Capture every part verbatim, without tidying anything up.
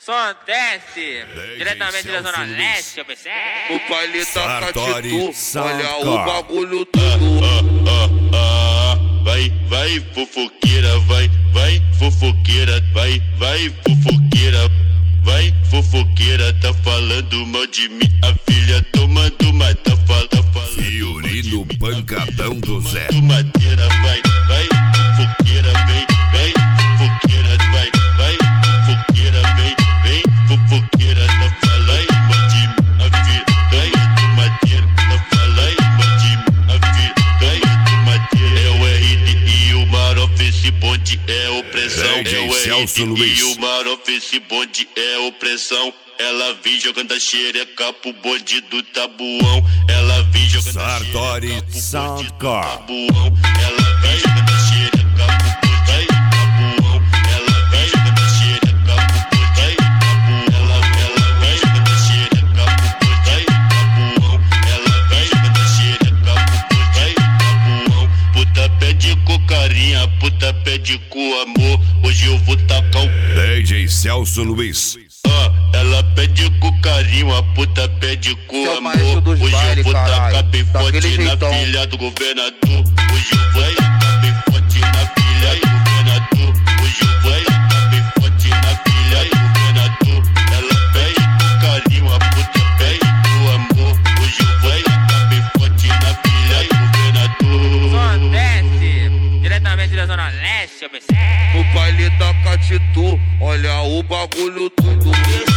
Só desce, diretamente da Zona Leste, eu pensei. O baile da Sartori, Catitu, olha Soundcore. o bagulho tudo. Ah, ah, ah, vai, vai, fofoqueira, vai, vai, fofoqueira, vai, vai, fofoqueira, vai, fofoqueira, tá falando mal de mim, a filha tomando, mas tá falando, tá falando. Fiorino Pancadão do Zé. Madeira, vai, vai, fofoqueira, vem, vem, fofoqueira, vai, vai, fofoqueira, vem, vem, fofoqueira, tá falando mal de mim, a filha, vai, madeira, tá falando mal de mim, a filha, vai, madeira. É o R D e o Marof, esse bonde é opressão. D J É o Celso R D Luiz. e o Marof, esse bonde é opressão. Ela vem jogando a xereca pro bonde do tabuão. Ela vem jogando a Sartori, xereca pro bonde do Soundcore. tabuão. Ela vem jogando a xereca pro bonde do tabuão. Ela vem jogando a xereca pro bonde do tabuão. Ela ela vem jogando a xereca pro bonde do tabuão. Ela vem jogando a xereca pro bonde do tabuão. Puta pede com carinha, puta pede com amor. Hoje eu vou tacar o D J Celso Luiz. Ah, ela pede com carinho, a puta pede com Seu amor. maestro dos Hoje baile, eu vou tacar caralho, bem daquele forte na jeitão. filha do governador. Hoje eu vou tacar bem forte na filha do governador. Hoje eu vou tacar bem forte na filha do governador. Ela pede com carinho, a puta pede com amor. Hoje eu vou tacar bem forte na filha do governador. Só desce, diretamente da Zona Leste, eu pensei. O baile da Catitu, olha o bagulho tudo.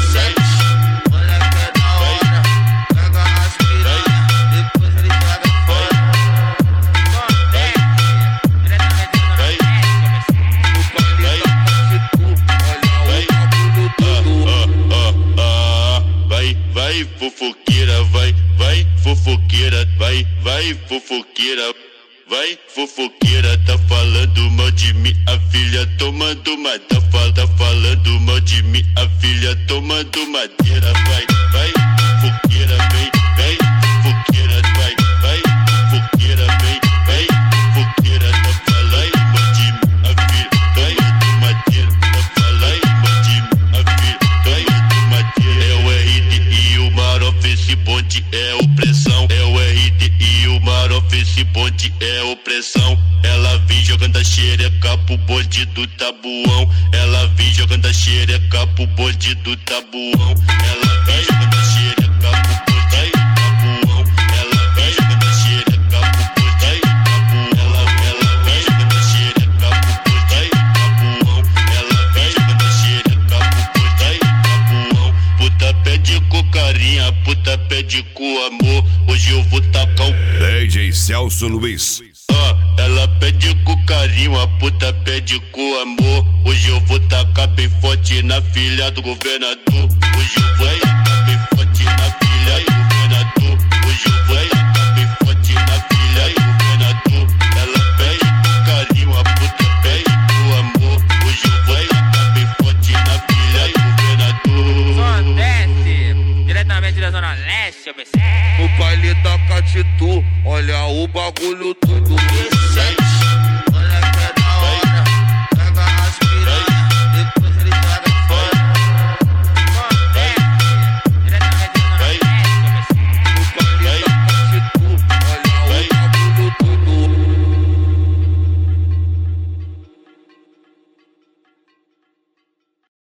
Olha que é da hora, pega as piranha, depois ele joga fora. Só desce, diretamente da Zona Leste, eu pensei. O baile da Catitu, olha o bagulho tudo. Ah, ah, vai, vai, fofoqueira, vai, vai, fofoqueira, vai, vai, fofoqueira, vai, fofoqueira, tá falando mal de mim, a filha tomando, mas tá, fal, tá falando mal de mim, a filha tomando madeira, vai, vai, fofoqueira, vem, vem, fofoqueira, vai, vai, fofoqueira, vem, vem, fofoqueira, tá falando mal de mim, a filha tomando madeira, tá falando mal de mim, a filha tomando madeira. É o R D e o Marof, esse bonde é opressão. É o R D e o Marof, esse bonde é opressão. Ela vem jogando a xereca pro bonde do tabuão. Ela vem jogando a xereca pro bonde do tabuão. Ela vem jogando a xereca pro bonde do tabuão. Ela vem jogando a xereca pro bonde do tabuão. Ela ela vem jogando a xereca pro bonde do tabuão. Ela vem jogando a xereca pro bonde do tabuão. Puta pede com carinha, puta pede com amor. Hoje eu vou tacar o D J Celso Luiz. Ah, ela pede com carinho, a puta pede com amor. Hoje eu vou tacar bem forte na filha do governador. Hoje eu vou tacar bem forte na filha do governador. Hoje eu vou tacar bem forte na filha do governador. Ela pede com carinho, a puta pede com amor. Hoje eu vou tacar bem forte na filha do governador. Só desce, diretamente da Zona Leste, eu pensei. O baile da Catitu, olha o bagulho tudo.